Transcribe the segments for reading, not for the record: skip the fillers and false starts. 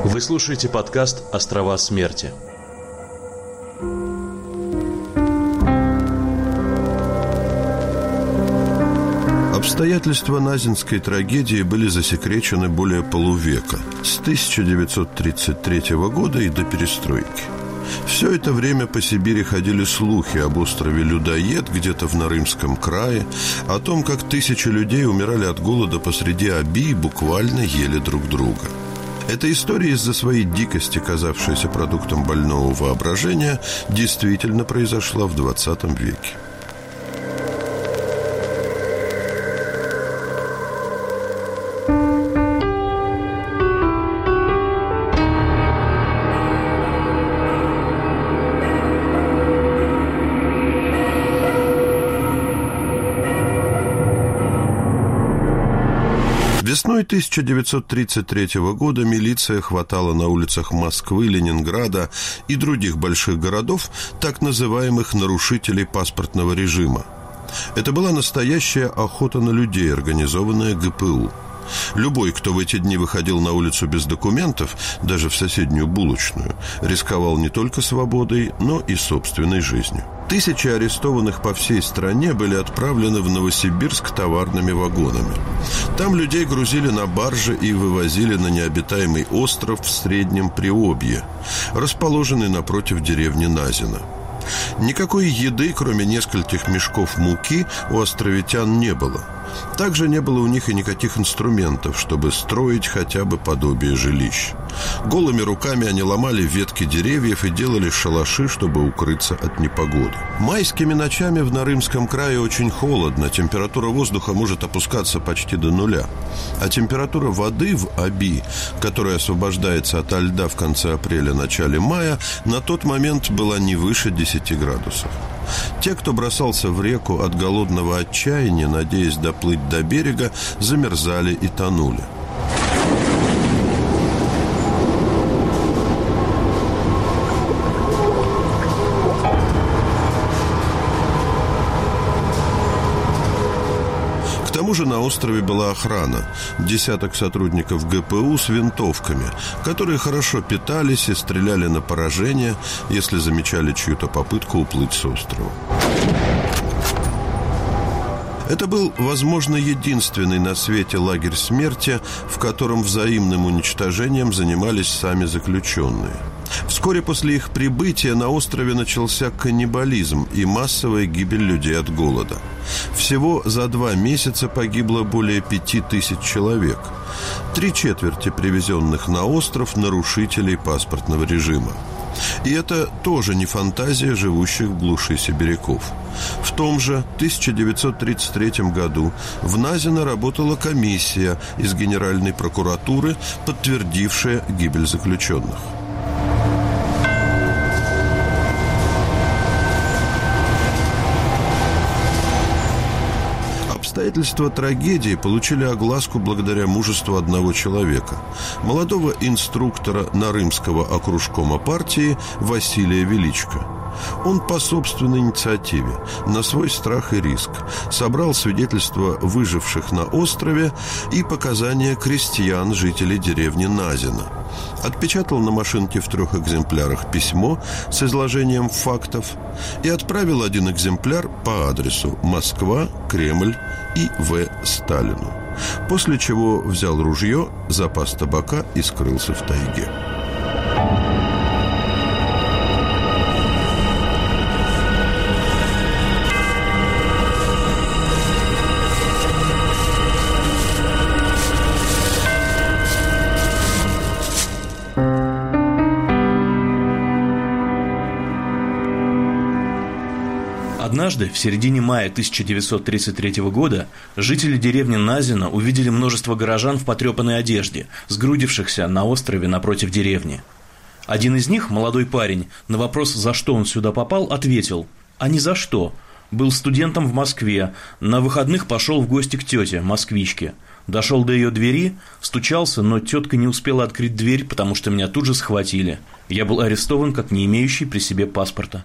Вы слушаете подкаст «Острова смерти». Обстоятельства Назинской трагедии были засекречены более полувека, с 1933 года и до перестройки. Все это время по Сибири ходили слухи об острове Людоед, где-то в Нарымском крае, о том, как тысячи людей умирали от голода посреди Оби и буквально ели друг друга. Эта история, из-за своей дикости, казавшаяся продуктом больного воображения, действительно произошла в 20 веке. Весной 1933 года милиция хватала на улицах Москвы, Ленинграда и других больших городов так называемых нарушителей паспортного режима. Это была настоящая охота на людей, организованная ГПУ. Любой, кто в эти дни выходил на улицу без документов, даже в соседнюю булочную, рисковал не только свободой, но и собственной жизнью. Тысячи арестованных по всей стране были отправлены в Новосибирск товарными вагонами. Там людей грузили на баржи и вывозили на необитаемый остров в Среднем Приобье, расположенный напротив деревни Назино. Никакой еды, кроме нескольких мешков муки, у островитян не было. Также не было у них и никаких инструментов, чтобы строить хотя бы подобие жилищ. Голыми руками они ломали ветки деревьев и делали шалаши, чтобы укрыться от непогоды. Майскими ночами в Нарымском крае очень холодно, температура воздуха может опускаться почти до нуля. А температура воды в Оби, которая освобождается ото льда в конце апреля-начале мая, на тот момент была не выше 10 градусов. Те, кто бросался в реку от голодного отчаяния, надеясь доплыть до берега, замерзали и тонули. К тому же на острове была охрана, десяток сотрудников ГПУ с винтовками, которые хорошо питались и стреляли на поражение, если замечали чью-то попытку уплыть с острова. Это был, возможно, единственный на свете лагерь смерти, в котором взаимным уничтожением занимались сами заключенные. Вскоре после их прибытия на острове начался каннибализм и массовая гибель людей от голода. Всего за 2 месяца погибло более 5000 человек. 3/4 привезенных на остров нарушителей паспортного режима. И это тоже не фантазия живущих в глуши сибиряков. В том же 1933 году в Назино работала комиссия из Генеральной прокуратуры, подтвердившая гибель заключенных. Обстоятельства трагедии получили огласку благодаря мужеству одного человека, молодого инструктора Нарымского окружкома партии Василия Величко. Он по собственной инициативе, на свой страх и риск, собрал свидетельства выживших на острове и показания крестьян, жителей деревни Назино. Отпечатал на машинке в 3 экземплярах письмо с изложением фактов и отправил 1 экземпляр по адресу Москва, Кремль и В. Сталину. После чего взял ружье, запас табака и скрылся в тайге. Однажды, в середине мая 1933 года, жители деревни Назино увидели множество горожан в потрепанной одежде, сгрудившихся на острове напротив деревни. Один из них, молодой парень, на вопрос, за что он сюда попал, ответил: «А ни за что. Был студентом в Москве, на выходных пошел в гости к тете, москвичке. Дошел до ее двери, стучался, но тетка не успела открыть дверь, потому что меня тут же схватили. Я был арестован как не имеющий при себе паспорта».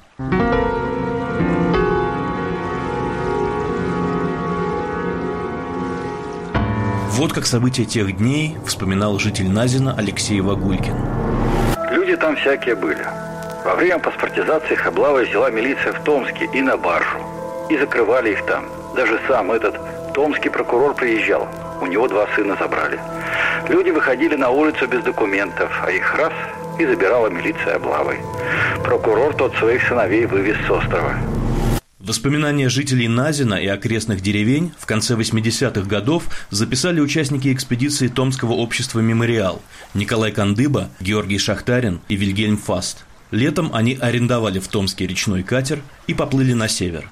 Вот как события тех дней вспоминал житель Назина Алексей Вагулькин. Люди там всякие были. Во время паспортизации их облавой взяла милиция в Томске и на баржу. И закрывали их там. Даже сам этот томский прокурор приезжал. У него 2 сына забрали. Люди выходили на улицу без документов, а их раз и забирала милиция облавой. Прокурор тот своих сыновей вывез с острова. Воспоминания жителей Назина и окрестных деревень в конце 80-х годов записали участники экспедиции Томского общества «Мемориал» Николай Кандыба, Георгий Шахтарин и Вильгельм Фаст. Летом они арендовали в Томске речной катер и поплыли на север.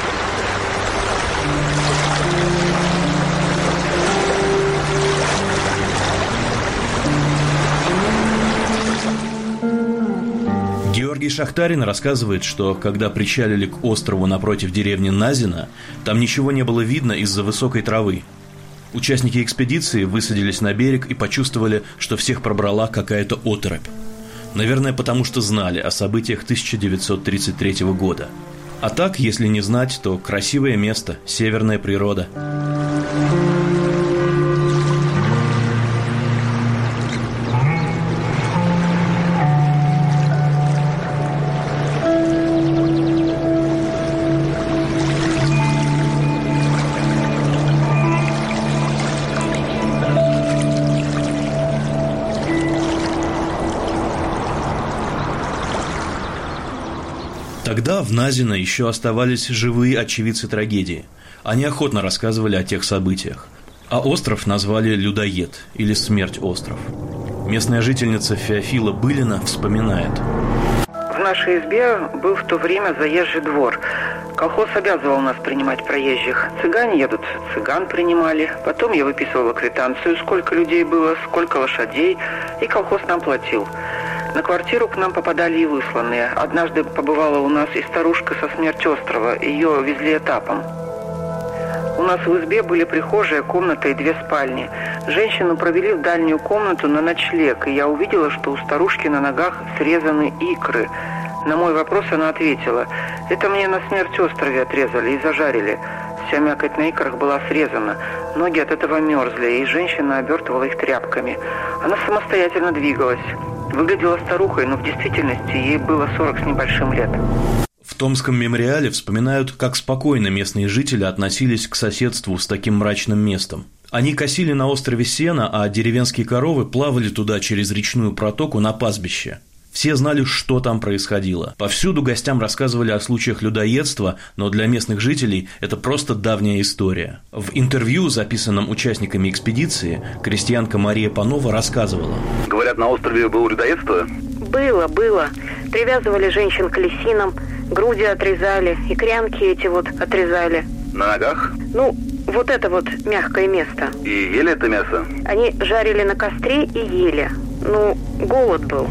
Георгий Шахтарин рассказывает, что когда причалили к острову напротив деревни Назина, там ничего не было видно из-за высокой травы. Участники экспедиции высадились на берег и почувствовали, что всех пробрала какая-то оторопь. Наверное, потому что знали о событиях 1933 года. А так, если не знать, то красивое место, северная природа. Тогда в Назино еще оставались живые очевидцы трагедии. Они охотно рассказывали о тех событиях. А остров назвали «Людоед» или «Смерть-остров». Местная жительница Феофила Былина вспоминает. В нашей избе был в то время заезжий двор. Колхоз обязывал нас принимать проезжих. Цыгане едут, цыган принимали. Потом я выписывала квитанцию, сколько людей было, сколько лошадей, и колхоз нам платил. На квартиру к нам попадали и высланные. Однажды побывала у нас и старушка со Смерть-острова. Ее везли этапом. У нас в избе были прихожая, комната и 2 спальни. Женщину провели в дальнюю комнату на ночлег, и я увидела, что у старушки на ногах срезаны икры. На мой вопрос она ответила: «Это мне на Смерть-острове отрезали и зажарили». Вся мякоть на икрах была срезана. Ноги от этого мерзли, и женщина обертывала их тряпками. Она самостоятельно двигалась. Выглядела старухой, но в действительности ей было 40 с небольшим лет. В Томском мемориале вспоминают, как спокойно местные жители относились к соседству с таким мрачным местом. Они косили на острове сено, а деревенские коровы плавали туда через речную протоку на пастбище. Все знали, что там происходило. Повсюду гостям рассказывали о случаях людоедства, но для местных жителей это просто давняя история. В интервью, записанном участниками экспедиции, крестьянка Мария Панова рассказывала. Говорят, на острове было людоедство? Было. Привязывали женщин к лисинам, груди отрезали, икрянки эти вот отрезали. На ногах? Вот это вот мягкое место. И ели это мясо? Они жарили на костре и ели. Голод был.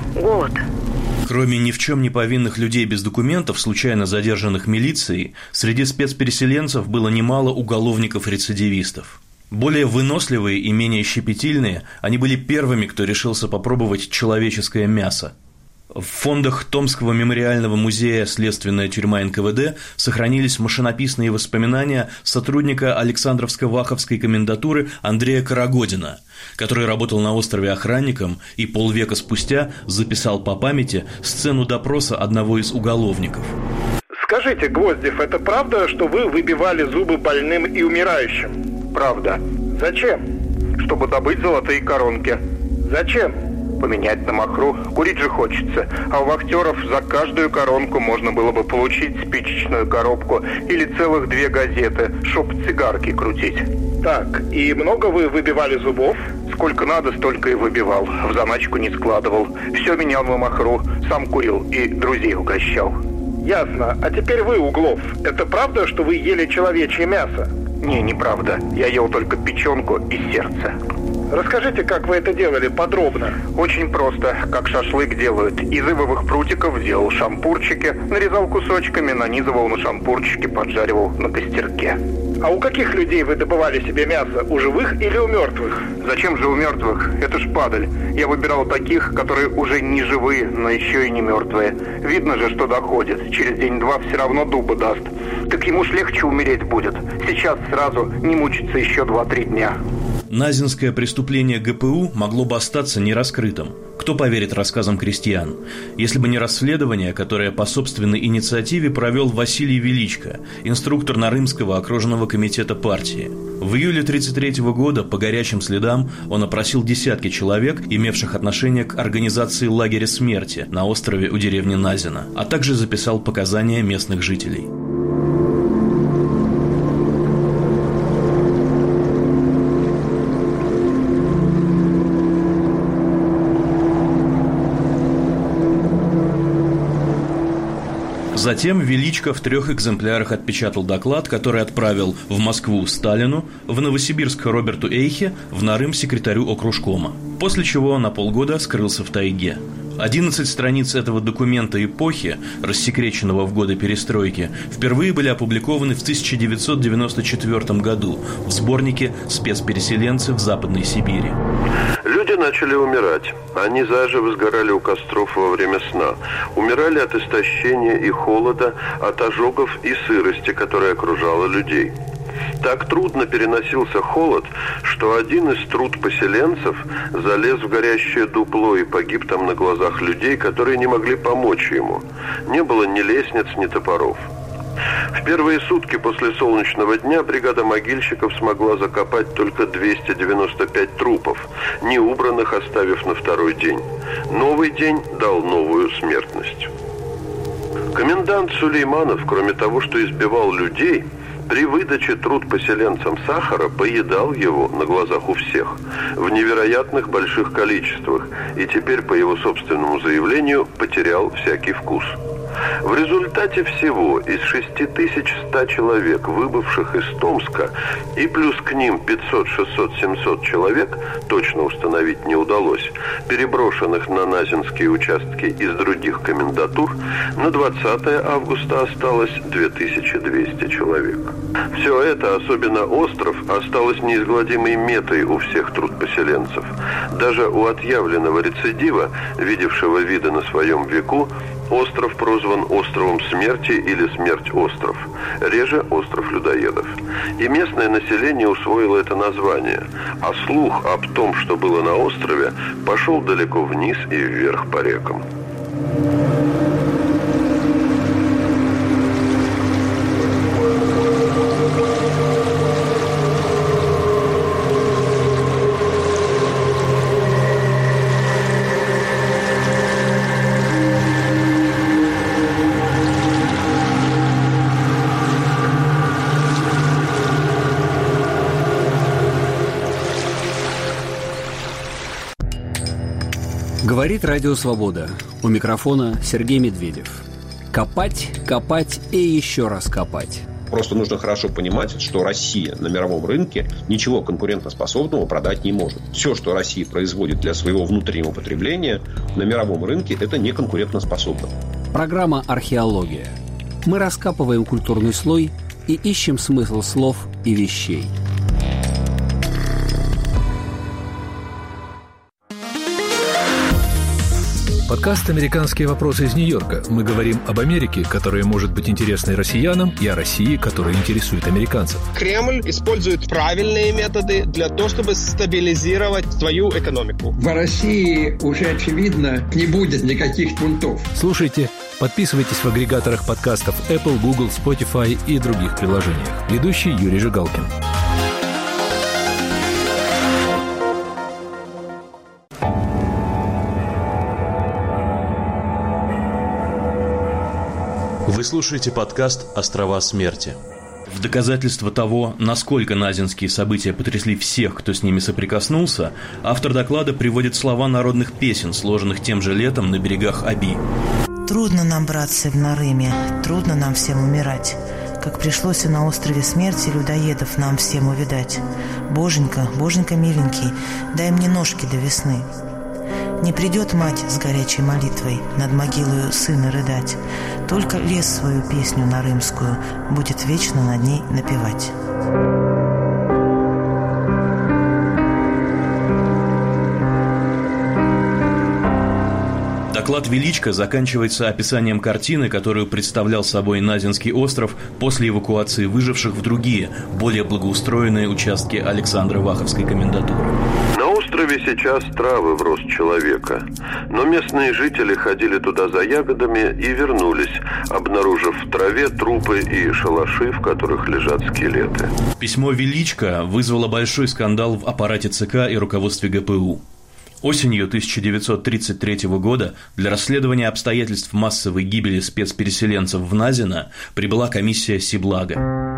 Кроме ни в чем не повинных людей без документов, случайно задержанных милицией, среди спецпереселенцев было немало уголовников-рецидивистов. Более выносливые и менее щепетильные, они были первыми, кто решился попробовать человеческое мясо. В фондах Томского мемориального музея «Следственная тюрьма НКВД» сохранились машинописные воспоминания сотрудника Александровско-Ваховской комендатуры Андрея Карагодина, который работал на острове охранником и полвека спустя записал по памяти сцену допроса одного из уголовников. Скажите, Гвоздев, это правда, что вы выбивали зубы больным и умирающим? Правда. Зачем? Чтобы добыть золотые коронки. Зачем? Поменять на махру. Курить же хочется. А у вахтеров за каждую коронку можно было бы получить спичечную коробку или целых 2 газеты, чтоб цигарки крутить. Так, и много вы выбивали зубов? Сколько надо, столько и выбивал. В заначку не складывал. Все менял на махру. Сам курил и друзей угощал. Ясно. А теперь вы, Углов. Это правда, что вы ели человечье мясо? Не, неправда. Я ел только печенку и сердце. Расскажите, как вы это делали подробно. Очень просто, как шашлык делают. Из ивовых прутиков делал шампурчики, нарезал кусочками, нанизывал на шампурчики, поджаривал на костерке. А у каких людей вы добывали себе мясо? У живых или у мертвых? Зачем же у мертвых? Это ж падаль. Я выбирал таких, которые уже не живые, но еще и не мертвые. Видно же, что доходит. Через день-два все равно дуба даст. Так ему ж легче умереть будет. Сейчас сразу не мучиться еще 2-3 дня. Назинское преступление ГПУ могло бы остаться нераскрытым. Кто поверит рассказам крестьян? Если бы не расследование, которое по собственной инициативе провел Василий Величко, инструктор Нарымского окружного комитета партии. В июле 1933 года по горячим следам он опросил десятки человек, имевших отношение к организации лагеря смерти на острове у деревни Назино, а также записал показания местных жителей. Затем Величко в 3 экземплярах отпечатал доклад, который отправил в Москву Сталину, в Новосибирск Роберту Эйхе, в Нарым секретарю окружкома. После чего он на полгода скрылся в тайге. 11 страниц этого документа эпохи, рассекреченного в годы перестройки, впервые были опубликованы в 1994 году в сборнике «Спецпереселенцы в Западной Сибири». Люди начали умирать. Они заживо сгорали у костров во время сна. Умирали от истощения и холода, от ожогов и сырости, которая окружала людей. Так трудно переносился холод, что один из трудпоселенцев залез в горящее дупло и погиб там на глазах людей, которые не могли помочь ему. Не было ни лестниц, ни топоров. В первые сутки после солнечного дня бригада могильщиков смогла закопать только 295 трупов, не убранных оставив на второй день. Новый день дал новую смертность. Комендант Сулейманов, кроме того, что избивал людей, при выдаче трудпоселенцам сахара поедал его на глазах у всех в невероятных больших количествах и теперь, по его собственному заявлению, потерял всякий вкус. В результате всего из 6100 человек, выбывших из Томска, и плюс к ним 500, 600, 700 человек, точно установить не удалось, переброшенных на назинские участки из других комендатур, на 20 августа осталось 2200 человек. Все это, особенно остров, осталось неизгладимой метой у всех трудпоселенцев. Даже у отъявленного рецидива, видевшего виды на своем веку, остров прозван островом смерти или смерть-остров, реже остров людоедов. И местное население усвоило это название, а слух об том, что было на острове, пошел далеко вниз и вверх по рекам. Говорит Радио Свобода. У микрофона Сергей Медведев. Копать, копать и еще раз копать. Просто нужно хорошо понимать, что Россия на мировом рынке ничего конкурентоспособного продать не может. Все, что Россия производит для своего внутреннего потребления, на мировом рынке это не конкурентоспособно. Программа «Археология». Мы раскапываем культурный слой и ищем смысл слов и вещей. Подкаст «Американские вопросы» из Нью-Йорка. Мы говорим об Америке, которая может быть интересной россиянам, и о России, которая интересует американцев. Кремль использует правильные методы для того, чтобы стабилизировать свою экономику. В России уже, очевидно, не будет никаких бунтов. Слушайте, подписывайтесь в агрегаторах подкастов Apple, Google, Spotify и других приложениях. Ведущий Юрий Жигалкин. Вы слушаете подкаст «Острова смерти». В доказательство того, насколько назинские события потрясли всех, кто с ними соприкоснулся, автор доклада приводит слова народных песен, сложенных тем же летом на берегах Оби. «Трудно нам, братцы, в Нарыме, трудно нам всем умирать, как пришлось и на острове смерти людоедов нам всем увидать. Боженька, боженька миленький, дай мне ножки до весны. Не придет мать с горячей молитвой над могилою сына рыдать, только лес свою песню нарымскую будет вечно над ней напевать». Доклад Величко заканчивается описанием картины, которую представлял собой Назинский остров после эвакуации выживших в другие, более благоустроенные участки Александро-Ваховской комендатуры. На острове сейчас травы в рост человека, но местные жители ходили туда за ягодами и вернулись, обнаружив в траве трупы и шалаши, в которых лежат скелеты. Письмо Величко вызвало большой скандал в аппарате ЦК и руководстве ГПУ. Осенью 1933 года для расследования обстоятельств массовой гибели спецпереселенцев в Назино прибыла комиссия Сиблага.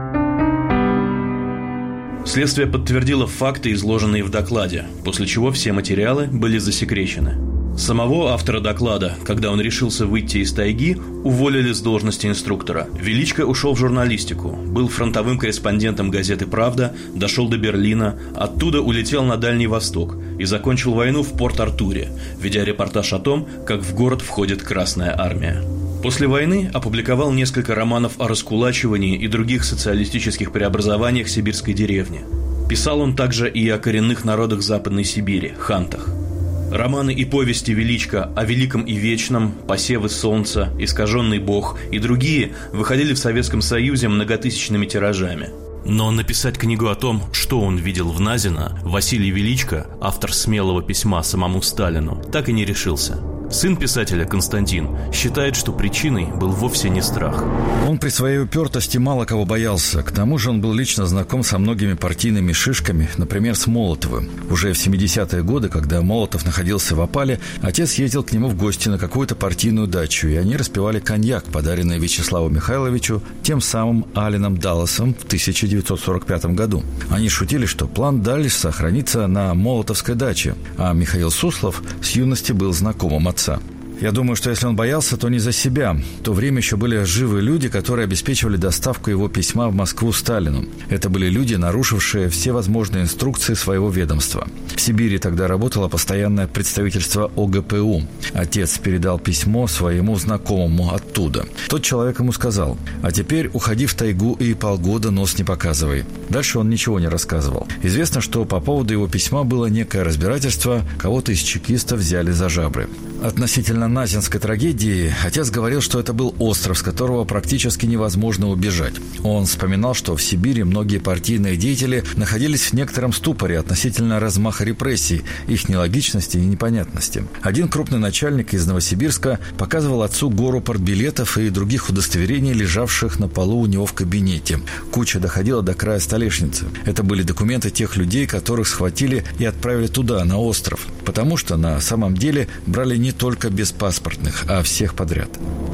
Следствие подтвердило факты, изложенные в докладе, после чего все материалы были засекречены. Самого автора доклада, когда он решился выйти из тайги, уволили с должности инструктора. Величко ушел в журналистику, был фронтовым корреспондентом газеты «Правда», дошел до Берлина, оттуда улетел на Дальний Восток и закончил войну в Порт-Артуре, ведя репортаж о том, как в город входит Красная Армия. После войны опубликовал несколько романов о раскулачивании и других социалистических преобразованиях сибирской деревни. Писал он также и о коренных народах Западной Сибири – хантах. Романы и повести Величко о великом и вечном, посевы солнца, искаженный бог и другие выходили в Советском Союзе многотысячными тиражами. Но написать книгу о том, что он видел в Назино, Василий Величко, автор смелого письма самому Сталину, так и не решился. Сын писателя Константин считает, что причиной был вовсе не страх. Он при своей упертости мало кого боялся. К тому же он был лично знаком со многими партийными шишками, например, с Молотовым. Уже в 70-е годы, когда Молотов находился в опале, отец ездил к нему в гости на какую-то партийную дачу, и они распивали коньяк, подаренный Вячеславу Михайловичу тем самым Алленом Далласом в 1945 году. Они шутили, что план Далласа хранится на Молотовской даче, а Михаил Суслов с юности был знакомым отца. Я думаю, что если он боялся, то не за себя. В то время еще были живы люди, которые обеспечивали доставку его письма в Москву Сталину. Это были люди, нарушившие все возможные инструкции своего ведомства. В Сибири тогда работало постоянное представительство ОГПУ. Отец передал письмо своему знакомому оттуда. Тот человек ему сказал: «А теперь уходи в тайгу и полгода нос не показывай». Дальше он ничего не рассказывал. Известно, что по поводу его письма было некое разбирательство, кого-то из чекистов взяли за жабры. Относительно Назинской трагедии отец говорил, что это был остров, с которого практически невозможно убежать. Он вспоминал, что в Сибири многие партийные деятели находились в некотором ступоре относительно размаха репрессий, их нелогичности и непонятности. Один крупный начальник из Новосибирска показывал отцу гору партбилетов и других удостоверений, лежавших на полу у него в кабинете. Куча доходила до края столешницы. Это были документы тех людей, которых схватили и отправили туда, на остров. Потому что на самом деле брали не только беспаспортных, а всех подряд.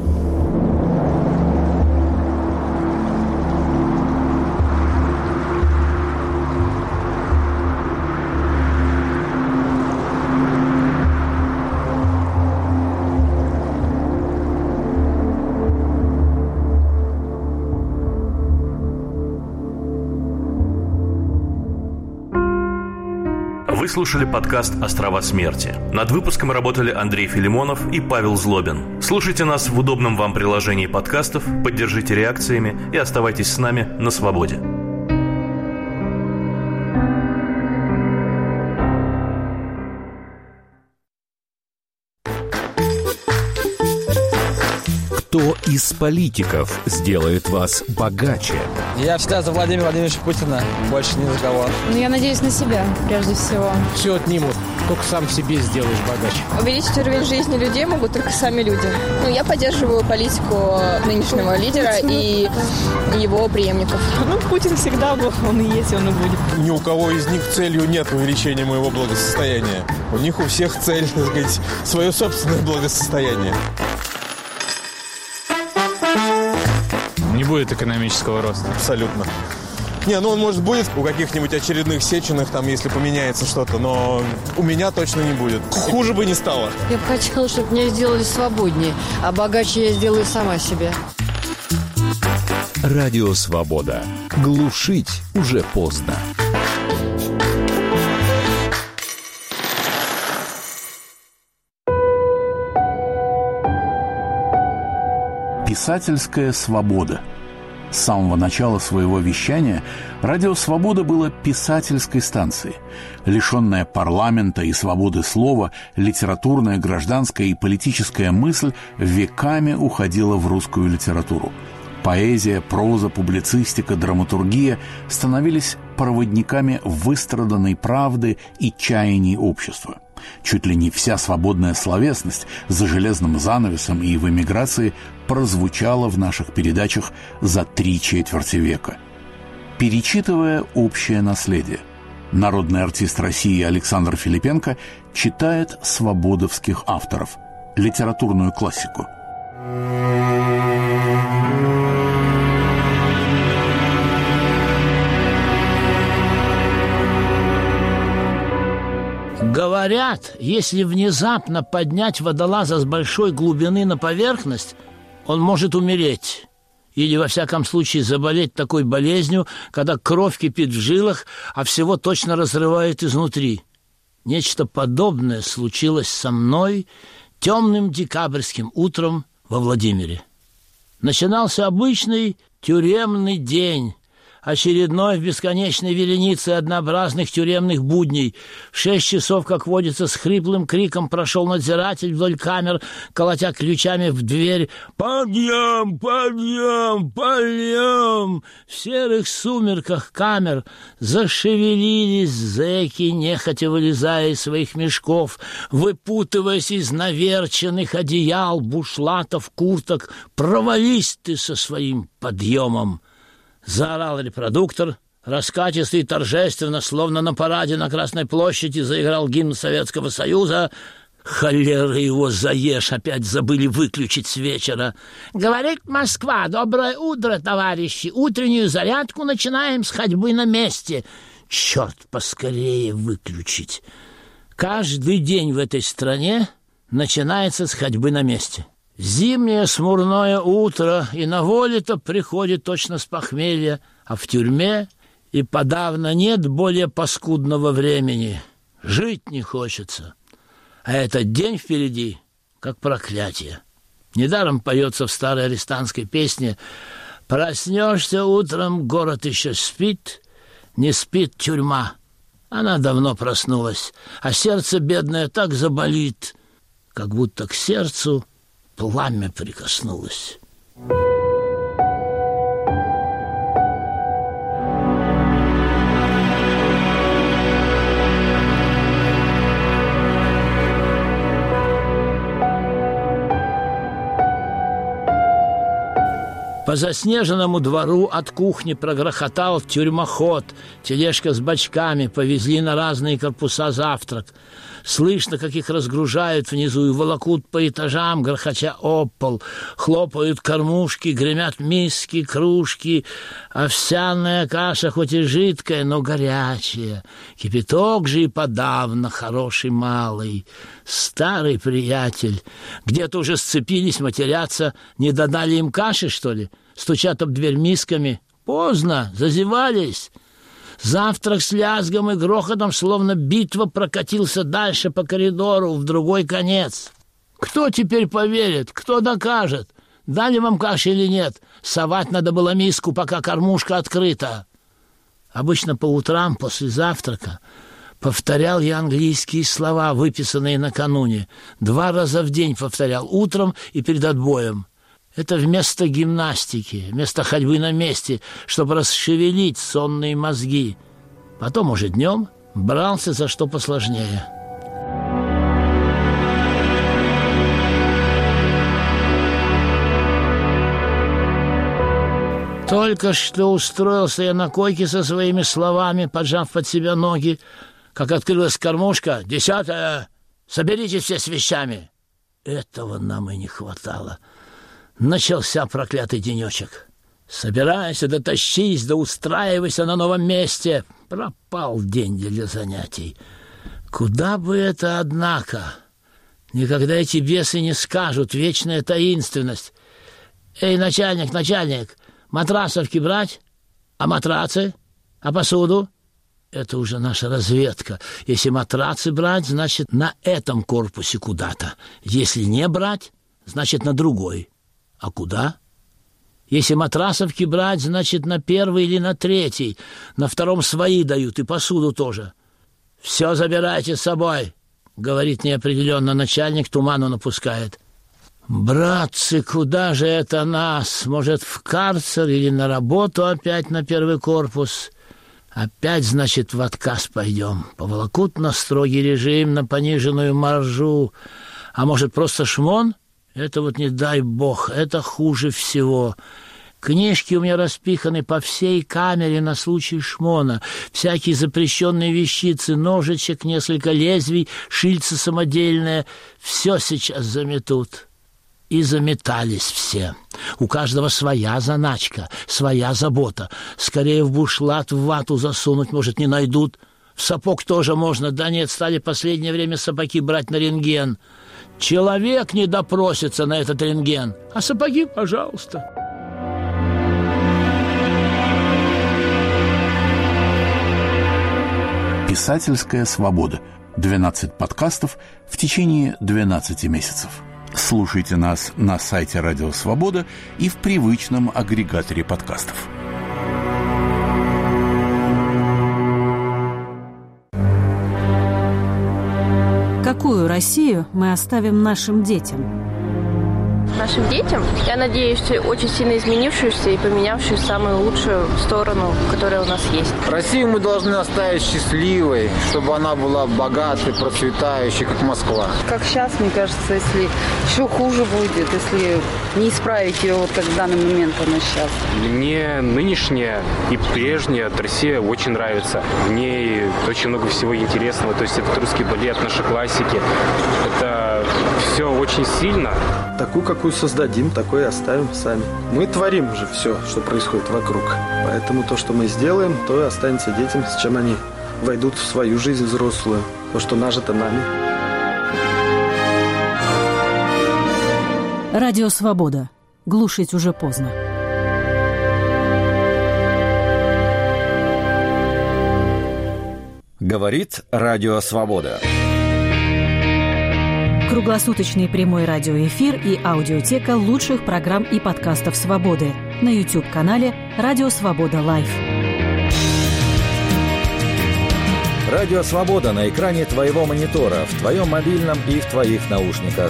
Вы слушали подкаст «Острова смерти». Над выпуском работали Андрей Филимонов и Павел Злобин. Слушайте нас в удобном вам приложении подкастов, поддержите реакциями и оставайтесь с нами на свободе. Кто из политиков сделает вас богаче? Я всегда за Владимира Владимировича Путина, больше ни за кого. Я надеюсь на себя, прежде всего. Все отнимут, только сам себе сделаешь богаче. Увеличить уровень жизни людей могут только сами люди. Я поддерживаю политику нынешнего лидера и его преемников. Путин всегда был, он и есть, он и будет. Ни у кого из них целью нет увеличения моего благосостояния. У них у всех цель, так сказать, свое собственное благосостояние. Не будет экономического роста. Абсолютно. Он, может, будет у каких-нибудь очередных Сеченых, там, если поменяется что-то, но у меня точно не будет. Хуже бы не стало. Я бы хотела, чтобы меня сделали свободнее, а богаче я сделаю сама себе. Радио «Свобода». Глушить уже поздно. Писательская свобода. С самого начала своего вещания «Радио Свобода» было писательской станцией. Лишенная парламента и свободы слова, литературная, гражданская и политическая мысль веками уходила в русскую литературу. Поэзия, проза, публицистика, драматургия становились проводниками выстраданной правды и чаяний общества. Чуть ли не вся свободная словесность за железным занавесом и в эмиграции прозвучала в наших передачах за 3/4 века. Перечитывая общее наследие, народный артист России Александр Филипенко читает свободовских авторов, литературную классику. Говорят, если внезапно поднять водолаза с большой глубины на поверхность, он может умереть. Или, во всяком случае, заболеть такой болезнью, когда кровь кипит в жилах, а всего точно разрывает изнутри. Нечто подобное случилось со мной темным декабрьским утром во Владимире. Начинался обычный тюремный день, очередной в бесконечной веренице однообразных тюремных будней. В 6 часов, как водится, с хриплым криком прошел надзиратель вдоль камер, колотя ключами в дверь. «Подъем! Подъем! Подъем!» В серых сумерках камер зашевелились зэки, нехотя вылезая из своих мешков, выпутываясь из наверченных одеял, бушлатов, курток. «Провались ты со своим подъемом!» Заорал репродуктор, раскатисто и торжественно, словно на параде на Красной площади, заиграл гимн Советского Союза. Холера его заешь, опять забыли выключить с вечера. «Говорит Москва, доброе утро, товарищи, утреннюю зарядку начинаем с ходьбы на месте». Черт, поскорее выключить. Каждый день в этой стране начинается с ходьбы на месте. Зимнее смурное утро, и на воле-то приходит точно с похмелья, а в тюрьме и подавно нет более паскудного времени. Жить не хочется. А этот день впереди, как проклятие. Недаром поется в старой арестантской песне: «Проснешься утром, город еще спит, не спит тюрьма». Она давно проснулась, а сердце бедное так заболит, как будто к сердцу пламя прикоснулось. По заснеженному двору от кухни прогрохотал тюрьмоход. Тележка с бочками, повезли на разные корпуса завтрак. Слышно, как их разгружают внизу и волокут по этажам, грохоча об пол. Хлопают кормушки, гремят миски, кружки. Овсяная каша хоть и жидкая, но горячая. Кипяток же и подавно хороший малый. Старый приятель. Где-то уже сцепились, матерятся. Не додали им каши, что ли? Стучат об дверь мисками. Поздно, зазевались. Завтрак с лязгом и грохотом, словно битва, прокатился дальше по коридору, в другой конец. Кто теперь поверит? Кто докажет? Дали вам каши или нет? Совать надо было миску, пока кормушка открыта. Обычно по утрам после завтрака повторял я английские слова, выписанные накануне. 2 раза в день повторял, утром и перед отбоем. Это вместо гимнастики, вместо ходьбы на месте, чтобы расшевелить сонные мозги. Потом уже днем брался за что посложнее. Только что устроился я на койке со своими словами, поджав под себя ноги, как открылась кормушка. 10-е, соберитесь все с вещами. Этого нам и не хватало. Начался проклятый денечек. Собирайся, да тащись, да устраивайся на новом месте. Пропал день для занятий. Куда бы это, однако? Никогда эти бесы не скажут, вечная таинственность. Эй, начальник, матрасовки брать? А матрацы? А посуду? Это уже наша разведка. Если матрацы брать, значит, на этом корпусе куда-то. Если не брать, значит, на другой. А куда? Если матрасовки брать, значит, на первый или на третий. На втором свои дают, и посуду тоже. «Все забирайте с собой», — говорит неопределенно начальник, туману напускает. «Братцы, куда же это нас? Может, в карцер или на работу опять на первый корпус? Опять, значит, в отказ пойдем. Поволокут на строгий режим, на пониженную маржу. А может, просто шмон? Это вот не дай бог, это хуже всего. Книжки у меня распиханы по всей камере на случай шмона. Всякие запрещенные вещицы, ножичек, несколько лезвий, шильца самодельное. Все сейчас заметут». И заметались все. У каждого своя заначка, своя забота. Скорее в бушлат, в вату засунуть, может, не найдут. В сапог тоже можно. Да нет, стали последнее время сапоги брать на рентген. Человек не допросится на этот рентген. А сапоги, пожалуйста. Писательская свобода. 12 подкастов в течение 12 месяцев. Слушайте нас на сайте Радио Свобода и в привычном агрегаторе подкастов. Какую Россию мы оставим нашим детям? Нашим детям, я надеюсь, очень сильно изменившуюся и поменявшуюся в самую лучшую сторону, которая у нас есть. Россию мы должны оставить счастливой, чтобы она была богатой, процветающей, как Москва. Как сейчас, мне кажется, если еще хуже будет, если не исправить ее, вот как в данный момент она сейчас. Мне нынешняя и прежняя Россия очень нравится. В ней очень много всего интересного. То есть это русский балет, наши классики. Это все очень сильно. Такую, какую создадим, такой и оставим сами. Мы творим же все, что происходит вокруг. Поэтому то, что мы сделаем, то и останется детям, с чем они войдут в свою жизнь взрослую. То, что нажито нами. Радио Свобода. Глушить уже поздно. Говорит Радио Свобода. Круглосуточный прямой радиоэфир и аудиотека лучших программ и подкастов «Свободы» на YouTube-канале «Радио Свобода Лайв». Радио Свобода на экране твоего монитора, в твоем мобильном и в твоих наушниках.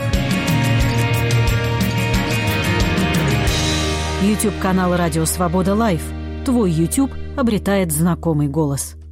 YouTube-канал «Радио Свобода Лайв». Твой YouTube обретает знакомый голос.